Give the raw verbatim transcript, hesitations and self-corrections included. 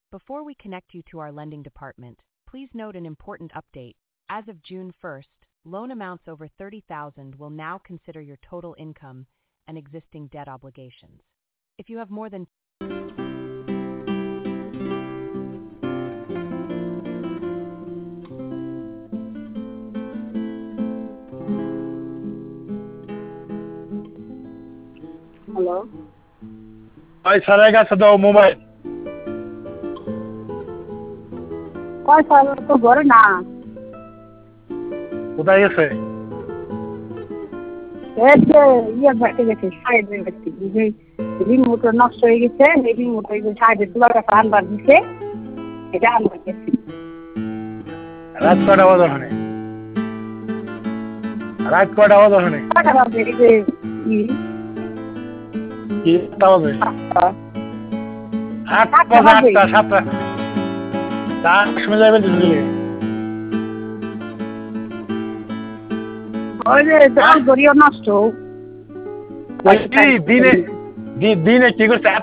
Before we connect you to our lending department, please note an important update. As of June first, loan amounts over thirty thousand will now consider your total income and existing debt obligations. If you have more than hello ওই স্যারের কাছে দাও mobile. কয় sir তো ঘরে না। কোথায় গেছে? এই যে ইয়ে বাড়তে গেছে সাইডের বাড়তে যে রিমোট নষ্ট হয়ে গেছে এই রিমোট ওই যে সাইডে তোলার কাছে আনবার দিছে এটা আনবার গেছি। রাত কটা বাজে ওখানে? রাত কটা বাজে ওখানে? কটা বাজে এই যে কি কি আটটা বাজে? আটটা বাজে আটটা সাতটা তার সময় যাবে দিল্লি। ওই যে দোকান গড়িও নষ্ট দিনে দিনে কি করছে?